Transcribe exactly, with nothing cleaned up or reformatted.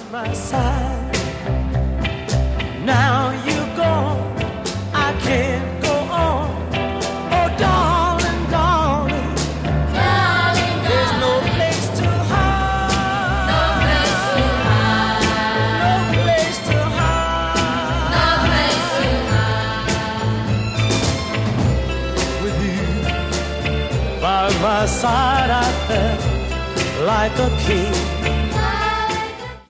my side. Now you're gone, I can't go on. Oh, darling, darling, Darling, there's no darling, place to hide. no place to hide, No place to hide. no place to hide. With you by my side, I felt like a king.